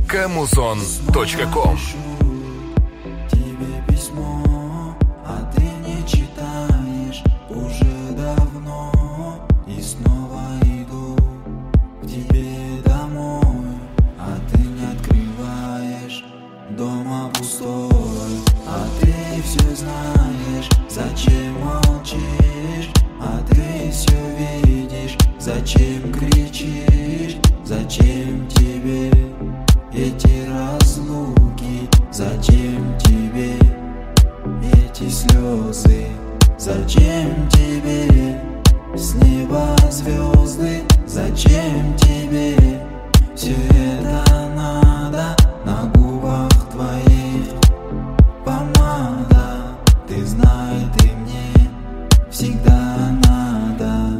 kamuson.com. Тебе письмо, а ты не читаешь уже давно. И снова иду к тебе домой, а ты не открываешь. Дома пустой, а ты все знаешь. Зачем молчишь, а ты все видишь. Зачем кричишь, зачем тебе эти разлуки? Зачем тебе эти слезы? Зачем тебе с неба звезды? Зачем тебе все это надо? На губах твоих помада. Ты знай, ты мне всегда надо.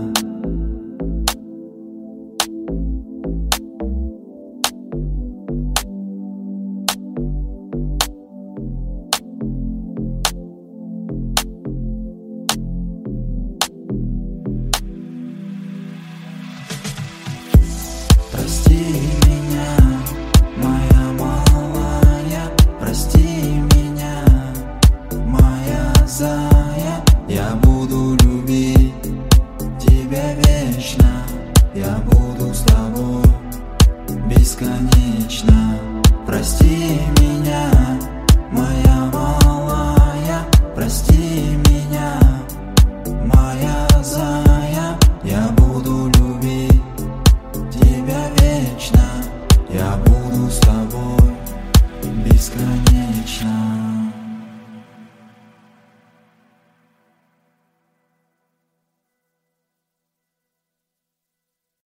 Прости меня, моя малая, прости меня, моя зая. Я буду любить тебя вечно, я буду с тобой бесконечно. Прости меня, моя малая, прости меня, моя зая. Я буду любить тебя вечно, я буду с тобой